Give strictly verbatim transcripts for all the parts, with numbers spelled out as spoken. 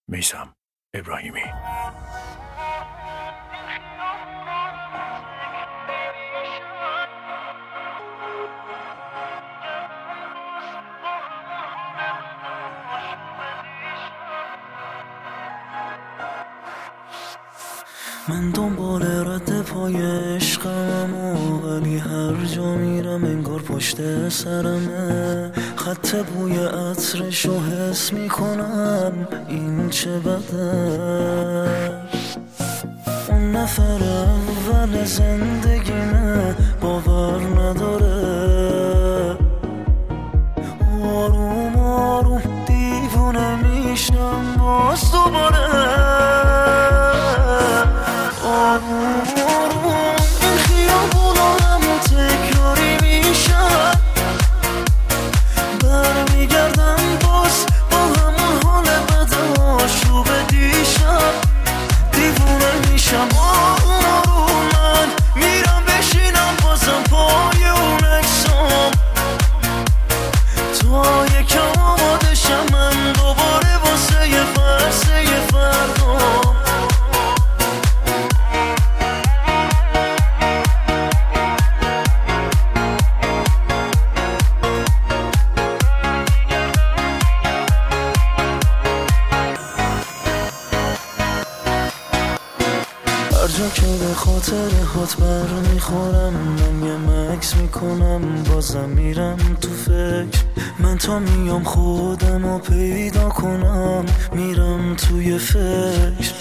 میثم ابراهیمی. من دنبال رد پای عشقم ولی هر جا میرم انگار پشت سرمه. خط بوی عطرشو حس میکنم، این چه بده. اون نفر اول زندگیمه، باور نداره. آروم آروم دیوونه میشم باز دوباره. آروم آروم این خیابونا همون تکراری میشن، برمیگردم باز با همون حال بد آشوب دیشب. دیوونه میشم آروم آروم من میرم بشینم بازم پای اون اکسام، تا یکم آماده شم من دوباره واسه یه فرسه یه فردام. هر جا که به خاطر هات بر میخورم، من یه مکس میکنم بازم میرم تو فکر. من تا میام خودم رو پیدا کنم، میرم توی فکر.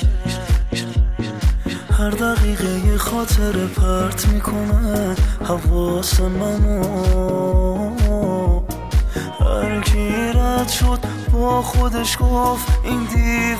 هر دقیقه یه خاطر پرت میکنه حواس منو. هر کی رد شد با خودش گفت این دیر